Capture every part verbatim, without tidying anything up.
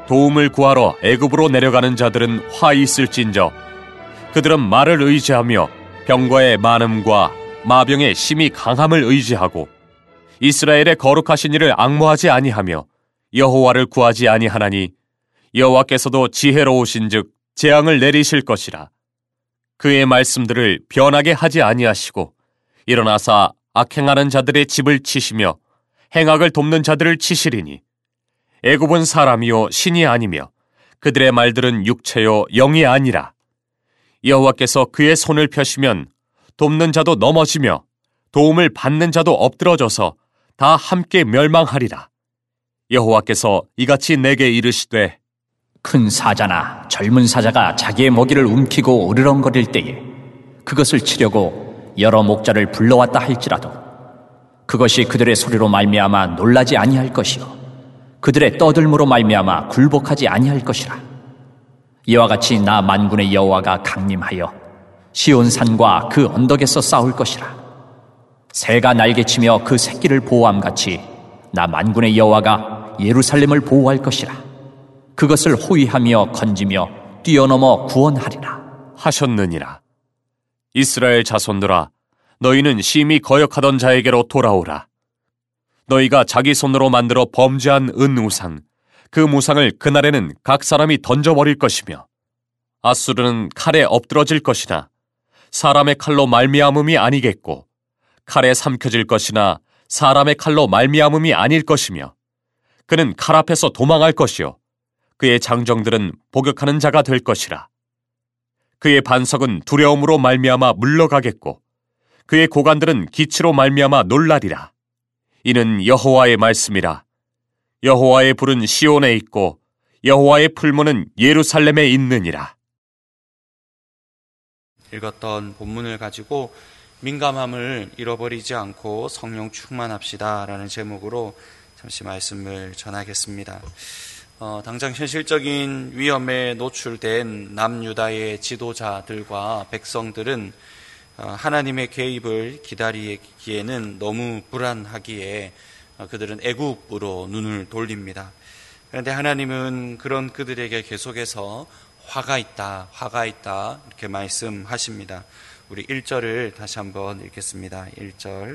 도움을 구하러 애굽으로 내려가는 자들은 화 있을진저 그들은 말을 의지하며 병거의 많음과 마병의 심히 강함을 의지하고 이스라엘의 거룩하신 이를 앙모하지 아니하며 여호와를 구하지 아니하나니 여호와께서도 지혜로우신즉 재앙을 내리실 것이라. 그의 말씀들을 변하게 하지 아니하시고 일어나사 악행하는 자들의 집을 치시며 행악을 돕는 자들을 치시리니 애굽은 사람이요 신이 아니며 그들의 말들은 육체요 영이 아니라. 여호와께서 그의 손을 펴시면 돕는 자도 넘어지며 도움을 받는 자도 엎드러져서 다 함께 멸망하리라. 여호와께서 이같이 내게 이르시되 큰 사자나 젊은 사자가 자기의 먹이를 움키고 으르렁거릴 때에 그것을 치려고 여러 목자를 불러왔다 할지라도 그것이 그들의 소리로 말미암아 놀라지 아니할 것이요 그들의 떠들므로 말미암아 굴복하지 아니할 것이라. 이와 같이 나 만군의 여호와가 강림하여 시온산과 그 언덕에서 싸울 것이라. 새가 날개치며 그 새끼를 보호함같이 나 만군의 여호와가 예루살렘을 보호할 것이라. 그것을 호위하며 건지며 뛰어넘어 구원하리라 하셨느니라. 이스라엘 자손들아, 너희는 심히 거역하던 자에게로 돌아오라. 너희가 자기 손으로 만들어 범죄한 은우상, 그 무상을 그날에는 각 사람이 던져버릴 것이며 아수르는 칼에 엎드러질 것이나 사람의 칼로 말미암음이 아니겠고 칼에 삼켜질 것이나 사람의 칼로 말미암음이 아닐 것이며 그는 칼 앞에서 도망할 것이요 그의 장정들은 복역하는 자가 될 것이라. 그의 반석은 두려움으로 말미암아 물러가겠고 그의 고관들은 기치로 말미암아 놀라리라. 이는 여호와의 말씀이라. 여호와의 불은 시온에 있고 여호와의 풀무는 예루살렘에 있느니라. 읽었던 본문을 가지고 민감함을 잃어버리지 않고 성령 충만합시다 라는 제목으로 잠시 말씀을 전하겠습니다. 어, 당장 현실적인 위험에 노출된 남유다의 지도자들과 백성들은 어, 하나님의 개입을 기다리기에는 너무 불안하기에 어, 그들은 애굽으로 눈을 돌립니다. 그런데 하나님은 그런 그들에게 계속해서 화가 있다, 화가 있다 이렇게 말씀하십니다. 우리 일 절을 다시 한번 읽겠습니다. 일 절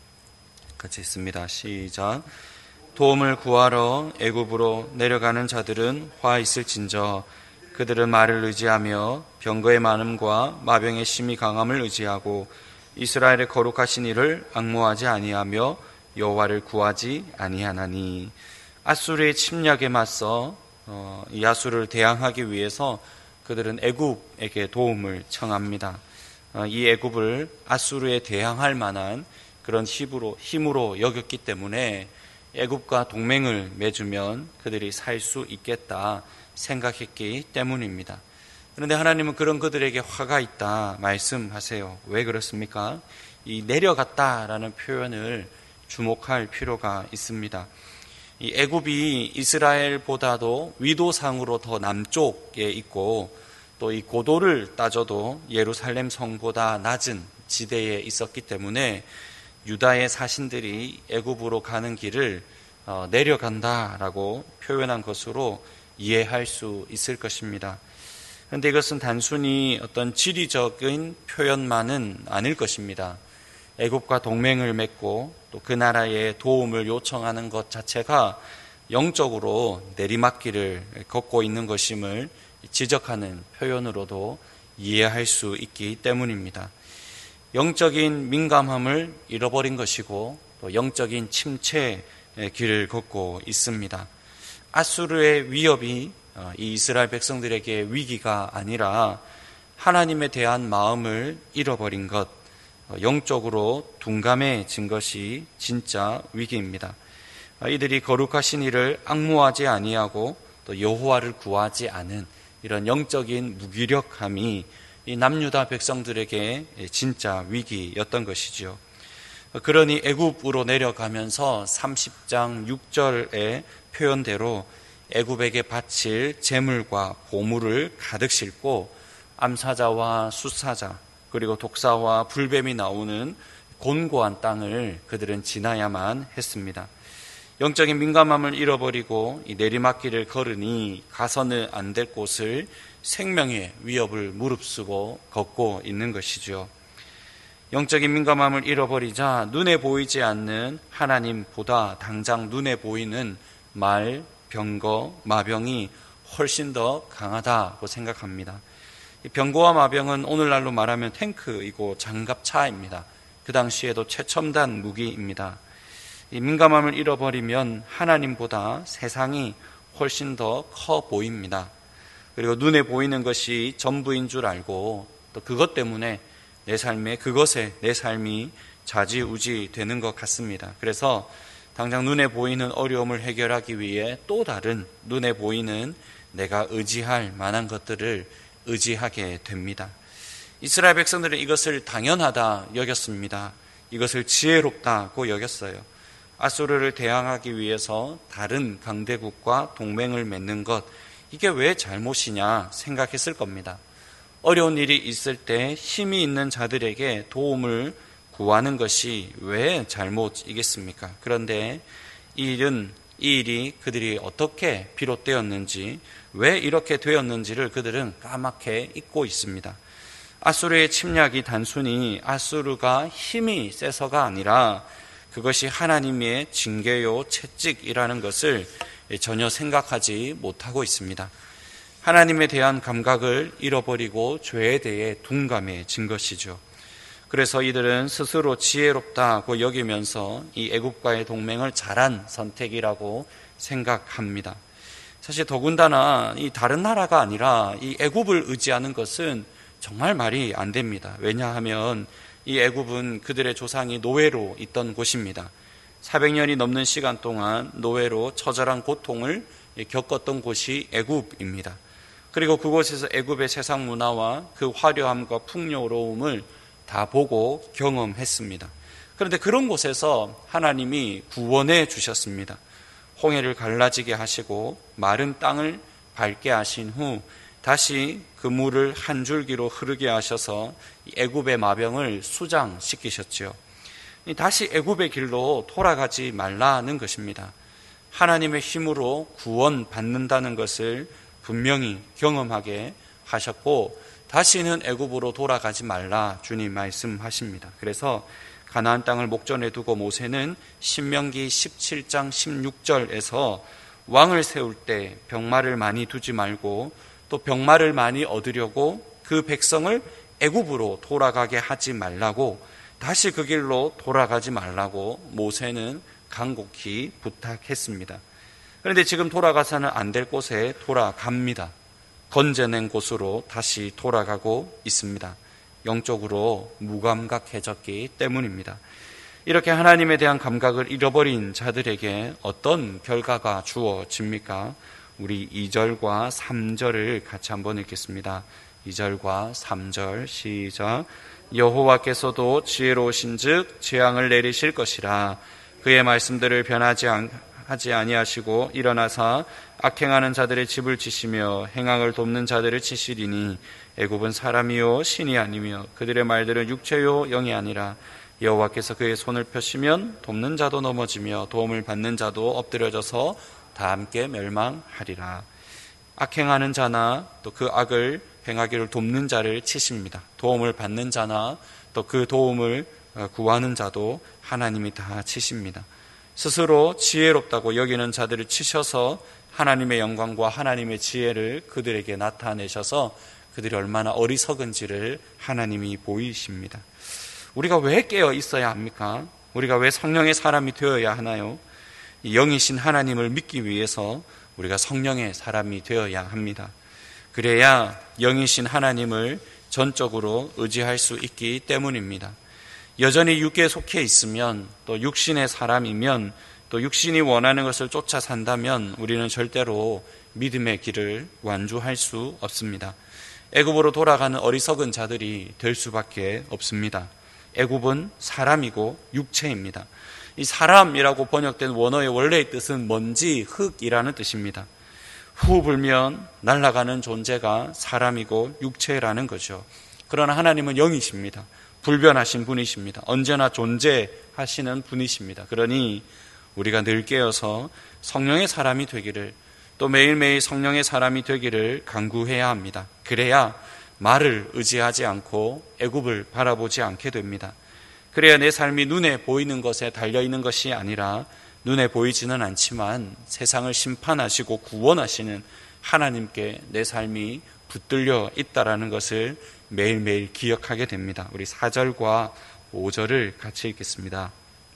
같이 읽습니다. 시작. 도움을 구하러 애굽으로 내려가는 자들은 화 있을진저 그들은 말을 의지하며 병거의 많음과 마병의 심히 강함을 의지하고 이스라엘의 거룩하신 이를 앙모하지 아니하며 여호와를 구하지 아니하나니. 아수르의 침략에 맞서 어, 이 아수르를 대항하기 위해서 그들은 애굽에게 도움을 청합니다. 어, 이 애굽을 아수르에 대항할 만한 그런 힘으로, 힘으로 여겼기 때문에 애굽과 동맹을 맺으면 그들이 살 수 있겠다 생각했기 때문입니다. 그런데 하나님은 그런 그들에게 화가 있다 말씀하세요. 왜 그렇습니까? 이 내려갔다라는 표현을 주목할 필요가 있습니다. 이 애굽이 이스라엘보다도 위도상으로 더 남쪽에 있고 또 이 고도를 따져도 예루살렘 성보다 낮은 지대에 있었기 때문에 유다의 사신들이 애굽으로 가는 길을 어, 내려간다라고 표현한 것으로 이해할 수 있을 것입니다. 그런데 이것은 단순히 어떤 지리적인 표현만은 아닐 것입니다. 애굽과 동맹을 맺고 또 그 나라의 도움을 요청하는 것 자체가 영적으로 내리막길을 걷고 있는 것임을 지적하는 표현으로도 이해할 수 있기 때문입니다. 영적인 민감함을 잃어버린 것이고 또 영적인 침체의 길을 걷고 있습니다. 아수르의 위협이 이 이스라엘 백성들에게 위기가 아니라 하나님에 대한 마음을 잃어버린 것, 영적으로 둔감해진 것이 진짜 위기입니다. 이들이 거룩하신 이를 앙모하지 아니하고 또 여호와를 구하지 않은 이런 영적인 무기력함이 이 남유다 백성들에게 진짜 위기였던 것이죠. 그러니 애굽으로 내려가면서 삼십 장 육 절의 표현대로 애굽에게 바칠 재물과 보물을 가득 싣고 암사자와 숫사자 그리고 독사와 불뱀이 나오는 곤고한 땅을 그들은 지나야만 했습니다. 영적인 민감함을 잃어버리고 이 내리막길을 걸으니 가서는 안 될 곳을 생명의 위협을 무릅쓰고 걷고 있는 것이죠. 영적인 민감함을 잃어버리자 눈에 보이지 않는 하나님보다 당장 눈에 보이는 말, 병거, 마병이 훨씬 더 강하다고 생각합니다. 이 병거와 마병은 오늘날로 말하면 탱크이고 장갑차입니다. 그 당시에도 최첨단 무기입니다. 이 민감함을 잃어버리면 하나님보다 세상이 훨씬 더 커 보입니다. 그리고 눈에 보이는 것이 전부인 줄 알고 또 그것 때문에 내 삶에 그것에 내 삶이 좌지우지 되는 것 같습니다. 그래서 당장 눈에 보이는 어려움을 해결하기 위해 또 다른 눈에 보이는 내가 의지할 만한 것들을 의지하게 됩니다. 이스라엘 백성들은 이것을 당연하다 여겼습니다. 이것을 지혜롭다고 여겼어요. 아수르를 대항하기 위해서 다른 강대국과 동맹을 맺는 것, 이게 왜 잘못이냐 생각했을 겁니다. 어려운 일이 있을 때 힘이 있는 자들에게 도움을 구하는 것이 왜 잘못이겠습니까? 그런데 이 일은, 이 일이 그들이 어떻게 비롯되었는지, 왜 이렇게 되었는지를 그들은 까맣게 잊고 있습니다. 아수르의 침략이 단순히 아수르가 힘이 세서가 아니라 그것이 하나님의 징계요 채찍이라는 것을 전혀 생각하지 못하고 있습니다. 하나님에 대한 감각을 잃어버리고 죄에 대해 둔감해진 것이죠. 그래서 이들은 스스로 지혜롭다고 여기면서 이 애굽과의 동맹을 잘한 선택이라고 생각합니다. 사실 더군다나 이 다른 나라가 아니라 이 애굽을 의지하는 것은 정말 말이 안 됩니다. 왜냐하면 이 애굽은 그들의 조상이 노예로 있던 곳입니다. 사백 년이 넘는 시간 동안 노예로 처절한 고통을 겪었던 곳이 애굽입니다. 그리고 그곳에서 애굽의 세상 문화와 그 화려함과 풍요로움을 다 보고 경험했습니다. 그런데 그런 곳에서 하나님이 구원해 주셨습니다. 홍해를 갈라지게 하시고 마른 땅을 밟게 하신 후 다시 그 물을 한 줄기로 흐르게 하셔서 애굽의 마병을 수장시키셨죠. 다시 애굽의 길로 돌아가지 말라는 것입니다. 하나님의 힘으로 구원받는다는 것을 분명히 경험하게 하셨고 다시는 애굽으로 돌아가지 말라 주님 말씀하십니다. 그래서 가나안 땅을 목전에 두고 모세는 신명기 십칠 장 십육 절에서 왕을 세울 때 병마를 많이 두지 말고 또 병마를 많이 얻으려고 그 백성을 애굽으로 돌아가게 하지 말라고, 다시 그 길로 돌아가지 말라고 모세는 간곡히 부탁했습니다. 그런데 지금 돌아가서는 안 될 곳에 돌아갑니다. 건져낸 곳으로 다시 돌아가고 있습니다. 영적으로 무감각해졌기 때문입니다. 이렇게 하나님에 대한 감각을 잃어버린 자들에게 어떤 결과가 주어집니까? 우리 이 절과 삼 절을 같이 한번 읽겠습니다. 이 절과 삼 절 시작. 여호와께서도 지혜로우신 즉 재앙을 내리실 것이라. 그의 말씀들을 변하지 않 하지 아니하시고 일어나사 악행하는 자들의 집을 치시며 행악을 돕는 자들을 치시리니 애굽은 사람이요 신이 아니며 그들의 말들은 육체요 영이 아니라 여호와께서 그의 손을 펴시면 돕는 자도 넘어지며 도움을 받는 자도 엎드려져서 다 함께 멸망하리라. 악행하는 자나 또 그 악을 행하기를 돕는 자를 치십니다. 도움을 받는 자나 또 그 도움을 구하는 자도 하나님이 다 치십니다. 스스로 지혜롭다고 여기는 자들을 치셔서 하나님의 영광과 하나님의 지혜를 그들에게 나타내셔서 그들이 얼마나 어리석은지를 하나님이 보이십니다. 우리가 왜 깨어 있어야 합니까? 우리가 왜 성령의 사람이 되어야 하나요? 영이신 하나님을 믿기 위해서 우리가 성령의 사람이 되어야 합니다. 그래야 영이신 하나님을 전적으로 의지할 수 있기 때문입니다. 여전히 육계에 속해 있으면, 또 육신의 사람이면, 또 육신이 원하는 것을 쫓아 산다면 우리는 절대로 믿음의 길을 완주할 수 없습니다. 애굽으로 돌아가는 어리석은 자들이 될 수밖에 없습니다. 애굽은 사람이고 육체입니다. 이 사람이라고 번역된 원어의 원래의 뜻은 먼지, 흙이라는 뜻입니다. 후 불면 날아가는 존재가 사람이고 육체라는 거죠. 그러나 하나님은 영이십니다. 불변하신 분이십니다. 언제나 존재하시는 분이십니다. 그러니 우리가 늘 깨어서 성령의 사람이 되기를, 또 매일매일 성령의 사람이 되기를 간구해야 합니다. 그래야 말을 의지하지 않고 애굽을 바라보지 않게 됩니다. 그래야 내 삶이 눈에 보이는 것에 달려있는 것이 아니라 눈에 보이지는 않지만 세상을 심판하시고 구원하시는 하나님께 내 삶이 붙들려 있다라는 것을 매일매일 기억하게 됩니다. 우리 사 절과 오 절을 같이 읽겠습니다.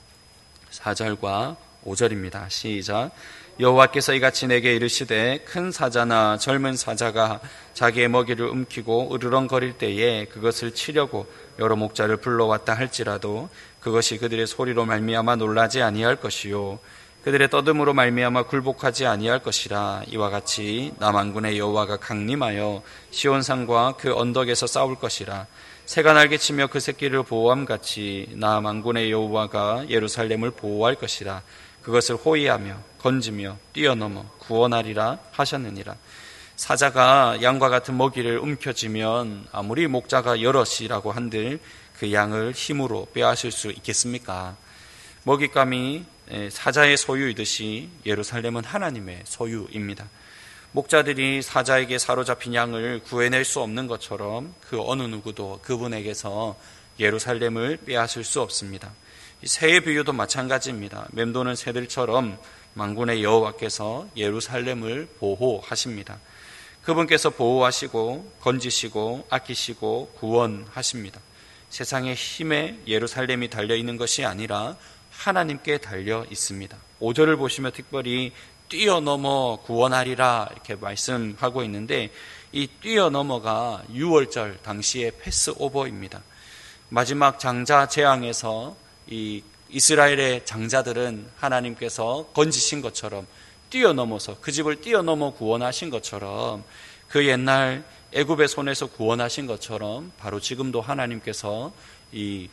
사 절과 오 절입니다. 시작. 여호와께서 이같이 내게 이르시되 큰 사자나 젊은 사자가 자기의 먹이를 움키고 으르렁거릴 때에 그것을 치려고 여러 목자를 불러왔다 할지라도 그것이 그들의 소리로 말미암아 놀라지 아니할 것이요 그들의 떠듬으로 말미암아 굴복하지 아니할 것이라. 이와 같이 남한군의 여호와가 강림하여 시온산과 그 언덕에서 싸울 것이라. 새가 날개치며 그 새끼를 보호함같이 남한군의 여호와가 예루살렘을 보호할 것이라. 그것을 호위하며 건지며 뛰어넘어 구원하리라 하셨느니라. 사자가 양과 같은 먹이를 움켜쥐면 아무리 목자가 여럿이라고 한들 그 양을 힘으로 빼앗을 수 있겠습니까? 먹잇감이 사자의 소유이듯이 예루살렘은 하나님의 소유입니다. 목자들이 사자에게 사로잡힌 양을 구해낼 수 없는 것처럼 그 어느 누구도 그분에게서 예루살렘을 빼앗을 수 없습니다. 새의 비유도 마찬가지입니다. 맴도는 새들처럼 만군의 여호와께서 예루살렘을 보호하십니다. 그분께서 보호하시고 건지시고 아끼시고 구원하십니다. 세상의 힘에 예루살렘이 달려있는 것이 아니라 하나님께 달려 있습니다. 오 절을 보시면 특별히 뛰어넘어 구원하리라 이렇게 말씀하고 있는데 이 뛰어넘어가 유월절 당시의 패스오버입니다. 마지막 장자 재앙에서 이 이스라엘의 장자들은 하나님께서 건지신 것처럼 뛰어넘어서 그 집을 뛰어넘어 구원하신 것처럼 그 옛날 애굽의 손에서 구원하신 것처럼 바로 지금도 하나님께서 이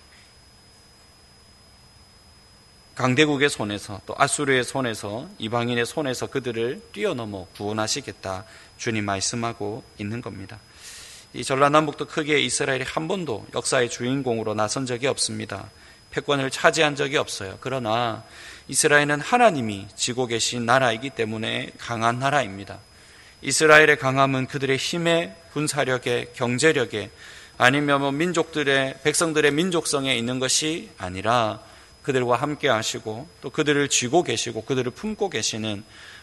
강대국의 손에서 또 아수르의 손에서 이방인의 손에서 그들을 뛰어넘어 구원하시겠다 주님 말씀하고 있는 겁니다. 이 전라남북도 크게 이스라엘이 한 번도 역사의 주인공으로 나선 적이 없습니다. 패권을 차지한 적이 없어요. 그러나 이스라엘은 하나님이 지고 계신 나라이기 때문에 강한 나라입니다. 이스라엘의 강함은 그들의 힘에, 군사력에, 경제력에 아니면 뭐 민족들의 백성들의 민족성에 있는 것이 아니라 그들과 함께 하시고 또 그들을 쥐고 계시고 그들을 품고 계시는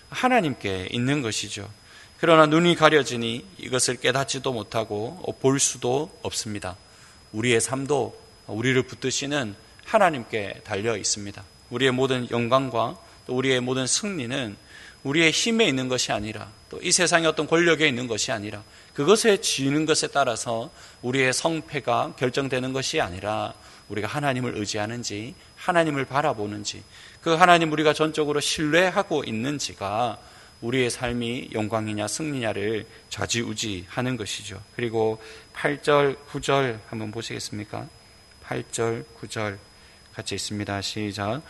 하나님께 있는 것이죠. 그러나 눈이 가려지니 이것을 깨닫지도 못하고 볼 수도 없습니다. 우리의 삶도 우리를 붙드시는 하나님께 달려 있습니다. 우리의 모든 영광과 또 우리의 모든 승리는 우리의 힘에 있는 것이 아니라 또 이 세상의 어떤 권력에 있는 것이 아니라 그것에 지는 것에 따라서 우리의 성패가 결정되는 것이 아니라 우리가 하나님을 의지하는지 하나님을 바라보는지 그 하나님 우리가 전적으로 신뢰하고 있는지가 우리의 삶이 영광이냐 승리냐를 좌지우지하는 것이죠. 그리고 팔 절, 구 절 한번 보시겠습니까? 팔 절, 구 절 같이 있습니다. 시작.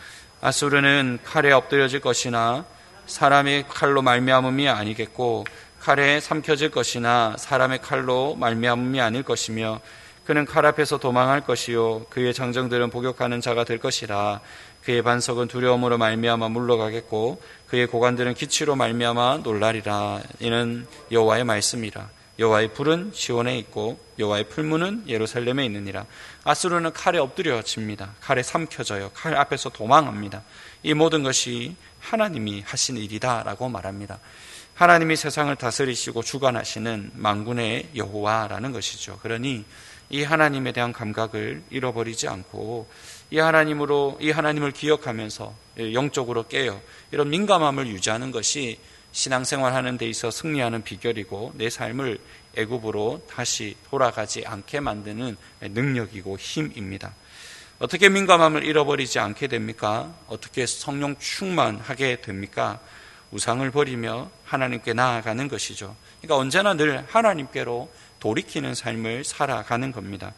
아수르는 칼에 엎드려질 것이나 사람의 칼로 말미암음이 아니겠고 칼에 삼켜질 것이나 사람의 칼로 말미암음이 아닐 것이며 그는 칼 앞에서 도망할 것이요 그의 장정들은 복역하는 자가 될 것이라. 그의 반석은 두려움으로 말미암아 물러가겠고 그의 고관들은 기치로 말미암아 놀라리라. 이는 여호와의 말씀이라. 여호와의 불은 시온에 있고 여호와의 풀무는 예루살렘에 있느니라. 아수르는 칼에 엎드려집니다. 칼에 삼켜져요. 칼 앞에서 도망합니다. 이 모든 것이 하나님이 하신 일이다라고 말합니다. 하나님이 세상을 다스리시고 주관하시는 만군의 여호와라는 것이죠. 그러니 이 하나님에 대한 감각을 잃어버리지 않고 이 하나님으로 이 하나님을 기억하면서 영적으로 깨어 이런 민감함을 유지하는 것이 신앙생활하는 데 있어 승리하는 비결이고 내 삶을 애굽으로 다시 돌아가지 않게 만드는 능력이고 힘입니다. 어떻게 민감함을 잃어버리지 않게 됩니까? 어떻게 성령 충만하게 됩니까? 우상을 버리며 하나님께 나아가는 것이죠. 그러니까 언제나 늘 하나님께로 돌이키는 삶을 살아가는 겁니다.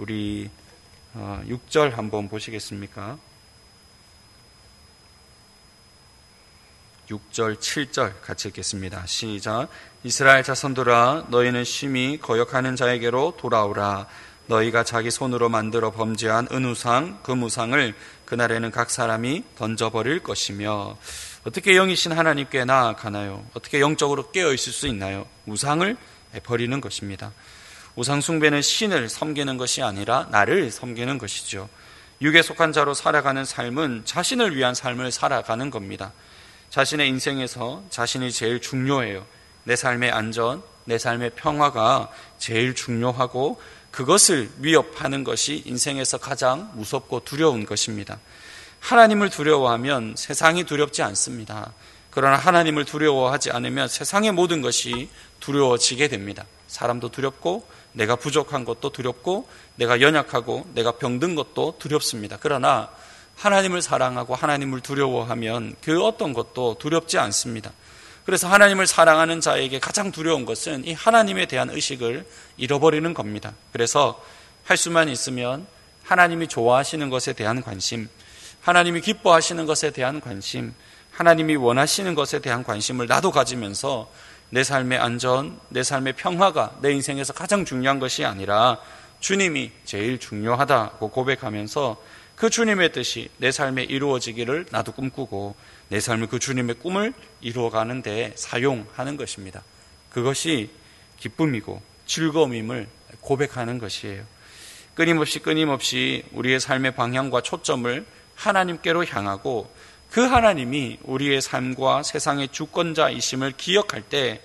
우리 육 절 한번 보시겠습니까? 육 절, 칠 절 같이 읽겠습니다. 시작. 이스라엘 자손들아 너희는 심히 거역하는 자에게로 돌아오라. 너희가 자기 손으로 만들어 범죄한 은우상, 금우상을 그날에는 각 사람이 던져버릴 것이며. 어떻게 영이신 하나님께 나아가나요? 어떻게 영적으로 깨어있을 수 있나요? 우상을 버리는 것입니다. 우상 숭배는 신을 섬기는 것이 아니라 나를 섬기는 것이죠. 육에 속한 자로 살아가는 삶은 자신을 위한 삶을 살아가는 겁니다. 자신의 인생에서 자신이 제일 중요해요. 내 삶의 안전, 내 삶의 평화가 제일 중요하고 그것을 위협하는 것이 인생에서 가장 무섭고 두려운 것입니다. 하나님을 두려워하면 세상이 두렵지 않습니다. 그러나 하나님을 두려워하지 않으면 세상의 모든 것이 두려워지게 됩니다. 사람도 두렵고 내가 부족한 것도 두렵고 내가 연약하고 내가 병든 것도 두렵습니다. 그러나 하나님을 사랑하고 하나님을 두려워하면 그 어떤 것도 두렵지 않습니다. 그래서 하나님을 사랑하는 자에게 가장 두려운 것은 이 하나님에 대한 의식을 잃어버리는 겁니다. 그래서 할 수만 있으면 하나님이 좋아하시는 것에 대한 관심, 하나님이 기뻐하시는 것에 대한 관심, 하나님이 원하시는 것에 대한 관심을 나도 가지면서 내 삶의 안전, 내 삶의 평화가 내 인생에서 가장 중요한 것이 아니라 주님이 제일 중요하다고 고백하면서 그 주님의 뜻이 내 삶에 이루어지기를 나도 꿈꾸고 내 삶을 그 주님의 꿈을 이루어가는 데 사용하는 것입니다. 그것이 기쁨이고 즐거움임을 고백하는 것이에요. 끊임없이 끊임없이 우리의 삶의 방향과 초점을 하나님께로 향하고 그 하나님이 우리의 삶과 세상의 주권자이심을 기억할 때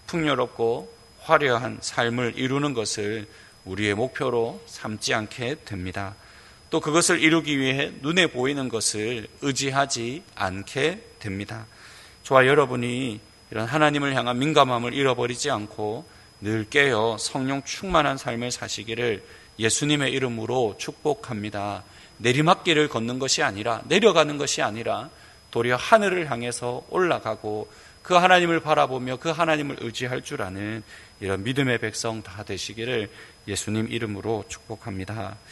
풍요롭고 화려한 삶을 이루는 것을 우리의 목표로 삼지 않게 됩니다. 또 그것을 이루기 위해 눈에 보이는 것을 의지하지 않게 됩니다. 저와 여러분이 이런 하나님을 향한 민감함을 잃어버리지 않고 늘 깨어 성령 충만한 삶을 사시기를 예수님의 이름으로 축복합니다. 내리막길을 걷는 것이 아니라 내려가는 것이 아니라 도리어 하늘을 향해서 올라가고 그 하나님을 바라보며 그 하나님을 의지할 줄 아는 이런 믿음의 백성 다 되시기를 예수님 이름으로 축복합니다.